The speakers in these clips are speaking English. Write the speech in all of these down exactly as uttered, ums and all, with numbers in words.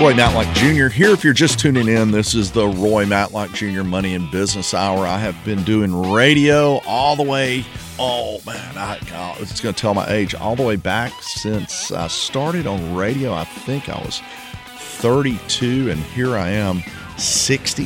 Roy Matlock Junior here. If you're just tuning in, this is the Roy Matlock Junior Money and Business Hour. I have been doing radio all the way, oh man, I, I, it's going to tell my age, all the way back since I started on radio. I think I was thirty-two, and here I am, sixty.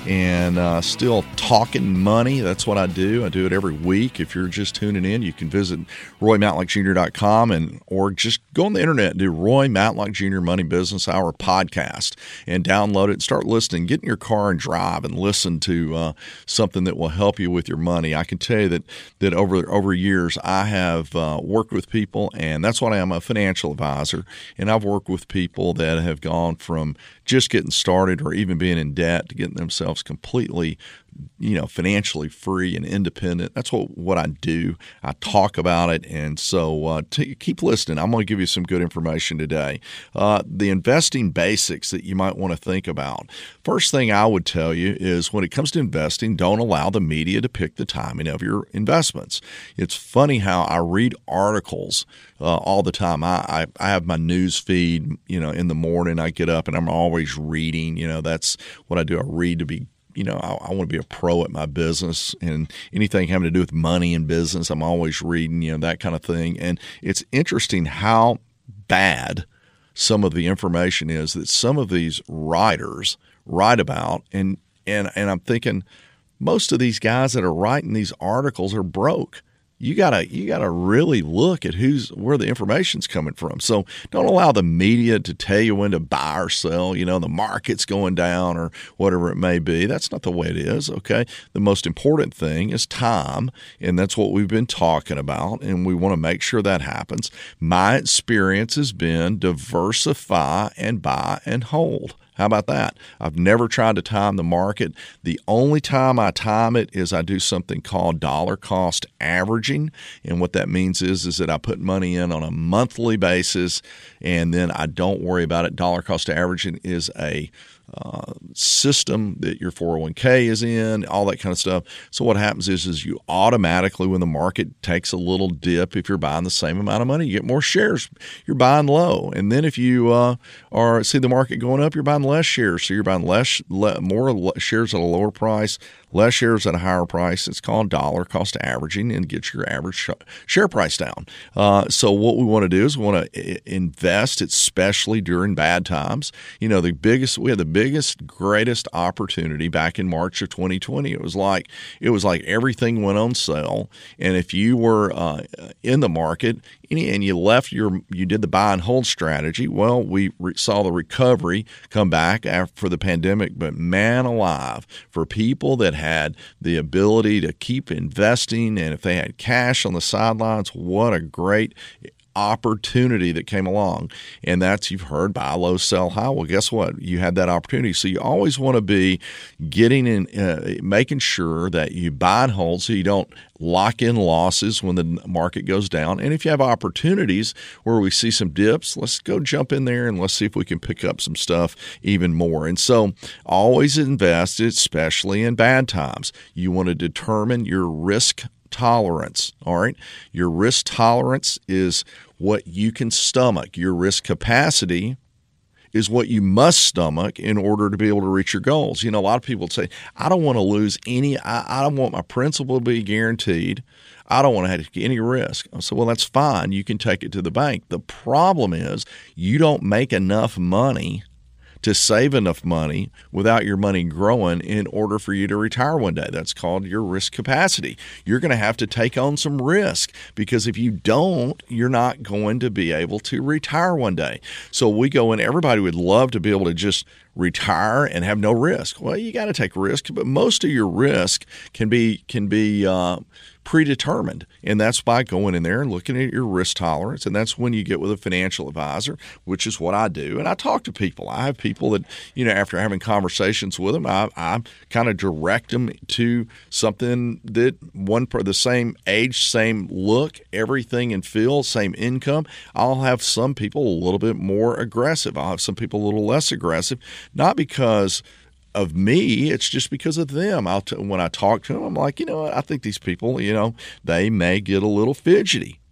And uh, still talking money. That's what I do. I do it every week. If you're just tuning in, you can visit roy matlock junior dot com and or just go on the internet and do Roy Matlock Junior Money Business Hour podcast and download it and start listening. Get in your car and drive and listen to uh, something that will help you with your money. I can tell you that that over over years I have uh, worked with people, and that's what I am, a financial advisor. And I've worked with people that have gone from just getting started or even being in debt to getting themselves completely, you know, financially free and independent. That's what, what I do. I talk about it. And so uh, t- keep listening. I'm going to give you some good information today. Uh, the investing basics that you might want to think about. First thing I would tell you is when it comes to investing, don't allow the media to pick the timing of your investments. It's funny how I read articles uh, all the time. I, I, I have my news feed, you know, in the morning. I get up and I'm always reading. You know, that's what I do. I read to be You know, I, I want to be a pro at my business, and anything having to do with money and business, I'm always reading, you know, that kind of thing. And it's interesting how bad some of the information is that some of these writers write about. And, and, and I'm thinking most of these guys that are writing these articles are broke. You gotta you gotta really look at who's where the information's coming from. So don't allow the media to tell you when to buy or sell. You know, the market's going down or whatever it may be. That's not the way it is. Okay, the most important thing is time, and that's what we've been talking about. And we want to make sure that happens. My experience has been diversify and buy and hold. How about that? I've never tried to time the market. The only time I time it is I do something called dollar cost averaging. And what that means is, is that I put money in on a monthly basis, and then I don't worry about it. Dollar cost averaging is a Uh, system that your four oh one k is in, all that kind of stuff. So what happens is, is you automatically, when the market takes a little dip, if you're buying the same amount of money, you get more shares. You're buying low. And then if you uh, are see the market going up, you're buying less shares. So you're buying less, le- more shares at a lower price, less shares at a higher price. It's called dollar cost averaging, and get your average sh- share price down. Uh, so what we want to do is we want to invest, especially during bad times. You know, the biggest we had the biggest, greatest opportunity back in March of twenty twenty. It was like it was like everything went on sale, and if you were uh, in the market and you left your you did the buy and hold strategy, well, we re- saw the recovery come back after the pandemic. But man alive, for people that had the ability to keep investing, and if they had cash on the sidelines, what a great opportunity that came along. And that's, you've heard, buy low, sell high. Well, guess what? You had that opportunity. So you always want to be getting in, uh, making sure that you buy and hold so you don't lock in losses when the market goes down. And if you have opportunities where we see some dips, let's go jump in there and let's see if we can pick up some stuff even more. And so always invest, especially in bad times. You want to determine your risk tolerance. All right. Your risk tolerance is what you can stomach. Your risk capacity is what you must stomach in order to be able to reach your goals. You know, a lot of people say, I don't want to lose any, I, I don't want my principal to be guaranteed. I don't want to have any risk. I said, well, that's fine. You can take it to the bank. The problem is you don't make enough money to save enough money without your money growing in order for you to retire one day. That's called your risk capacity. You're going to have to take on some risk, because if you don't, you're not going to be able to retire one day. So we go in, everybody would love to be able to just retire and have no risk. Well, you got to take risk, but most of your risk can be can be uh, predetermined, and that's by going in there and looking at your risk tolerance. And that's when you get with a financial advisor, which is what I do. And I talk to people. I have people that, you know, after having conversations with them, I, I kind of direct them to something that one per the same age, same look, everything and feel, same income. I'll have some people a little bit more aggressive. I'll have some people a little less aggressive, not because of me, it's just because of them. I'll t- when I talk to them, I'm like, you know what, I think these people, you know, they may get a little fidgety.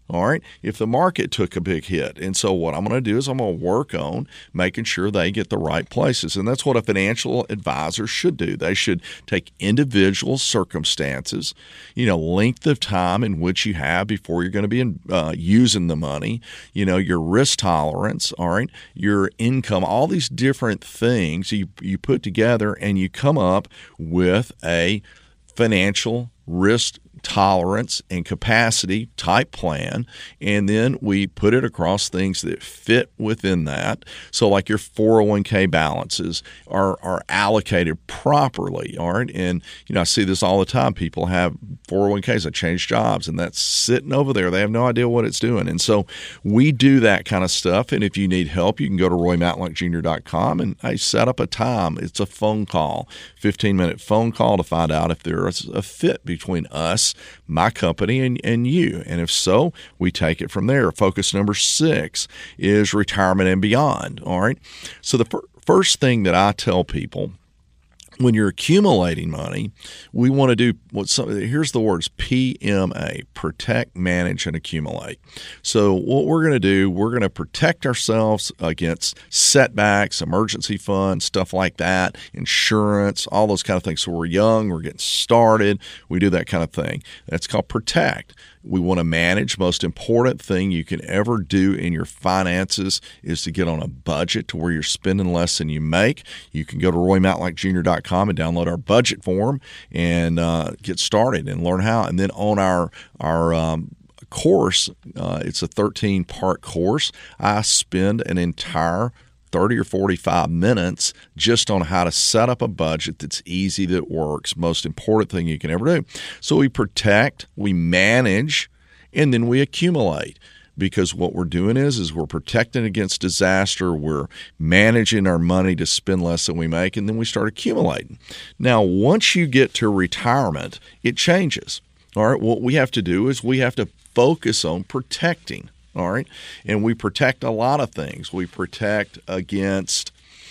all right, if the market took a big hit. And so what I'm going to do is I'm going to work on making sure they get the right places. And that's what a financial advisor should do. They should take individual circumstances, you know, length of time in which you have before you're going to be in, uh, using the money, you know, your risk tolerance, all right, your income, all these different things you, you put together and you come up with a financial risk tolerance and capacity type plan, and then we put it across things that fit within that. So like your four oh one k balances are are allocated properly, all right? And, you know, I see this all the time. People have four oh one k's that change jobs, and that's sitting over there. They have no idea what it's doing. And so we do that kind of stuff, and if you need help, you can go to roy matlock junior dot com and I set up a time. It's a phone call, fifteen-minute phone call to find out if there's a fit between us, my company, and, and you. And if so, we take it from there. Focus number six is retirement and beyond. All right. So the fir- first thing that I tell people when you're accumulating money, we want to do what some, here's the words P M A, protect, manage, and accumulate. So what we're going to do, we're going to protect ourselves against setbacks, emergency funds, stuff like that, insurance, all those kind of things. So we're young, we're getting started, we do that kind of thing. That's called protect. We want to manage. Most important thing you can ever do in your finances is to get on a budget to where you're spending less than you make. You can go to roy matlock junior dot com and download our budget form and uh, get started and learn how. And then on our our um, course, uh, it's a thirteen-part course. I spend an entire thirty or forty-five minutes just on how to set up a budget that's easy, that works. Most important thing you can ever do. So we protect, we manage, and then we accumulate. Because what we're doing is, is we're protecting against disaster, we're managing our money to spend less than we make, and then we start accumulating. Now, once you get to retirement, it changes. All right, what we have to do is we have to focus on protecting. All right. And we protect a lot of things. We protect against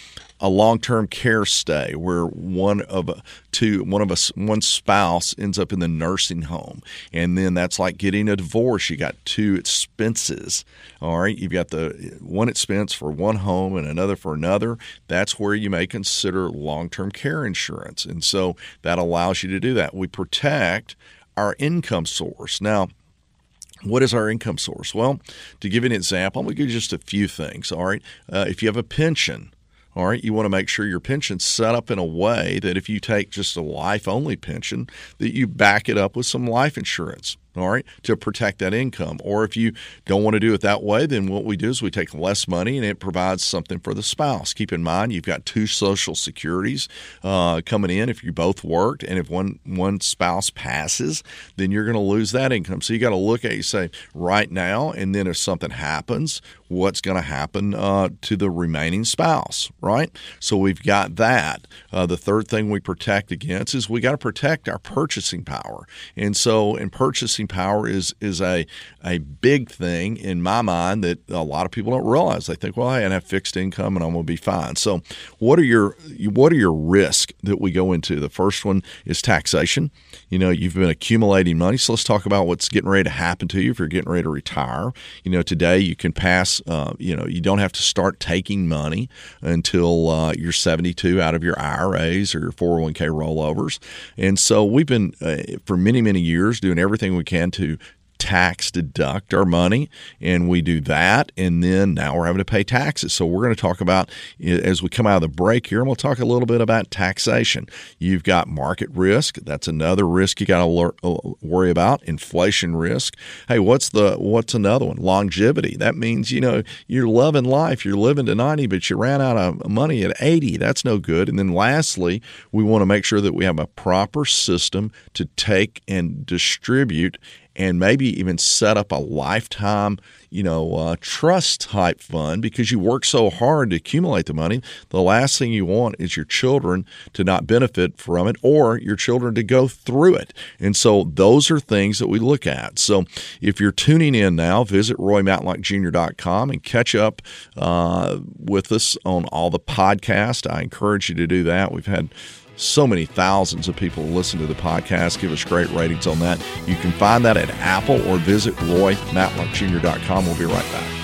a long-term care stay where one of two, one of us, one spouse ends up in the nursing home. And then that's like getting a divorce. You got two expenses. All right. You've got the one expense for one home and another for another. That's where you may consider long-term care insurance. And so that allows you to do that. We protect our income source. Now, what is our income source? Well, to give you an example, I'm going to give you just a few things. All right. Uh, if you have a pension, all right, you want to make sure your pension's set up in a way that if you take just a life-only pension, that you back it up with some life insurance. All right, to protect that income. Or if you don't want to do it that way, then what we do is we take less money and it provides something for the spouse. Keep in mind, you've got two Social Securities uh, coming in if you both worked, and if one one spouse passes, then you're going to lose that income. So you got to look at it, you say, right now, and then if something happens, what's going to happen uh, to the remaining spouse, right? So we've got that. Uh, the third thing we protect against is we got to protect our purchasing power. And so in purchasing power is is a a big thing in my mind that a lot of people don't realize. They think, well, hey, I have fixed income and I'm going to be fine. So what are your what are your risks that we go into? The first one is taxation. You know, you've been accumulating money. So let's talk about what's getting ready to happen to you if you're getting ready to retire. You know, today you can pass, uh, you know, you don't have to start taking money until uh, you're seventy-two out of your I R As or your four oh one k rollovers. And so we've been, uh, for many, many years, doing everything we can to tax deduct our money, and we do that, and then now we're having to pay taxes. So we're going to talk about, as we come out of the break here, and we'll talk a little bit about taxation. You've got market risk. That's another risk you got to worry about. Inflation risk. Hey, what's the what's another one? Longevity. That means, you know, you're loving life. You're living to ninety, but you ran out of money at eighty. That's no good. And then lastly, we want to make sure that we have a proper system to take and distribute and maybe even set up a lifetime, you know, uh, trust type fund, because you work so hard to accumulate the money. The last thing you want is your children to not benefit from it, or your children to go through it. And so those are things that we look at. So if you're tuning in now, visit roy matlock junior dot com and catch up uh, with us on all the podcasts. I encourage you to do that. We've had so many thousands of people listen to the podcast. Give us great ratings on that. You can find that at Apple or visit roy matlock junior dot com. We'll be right back.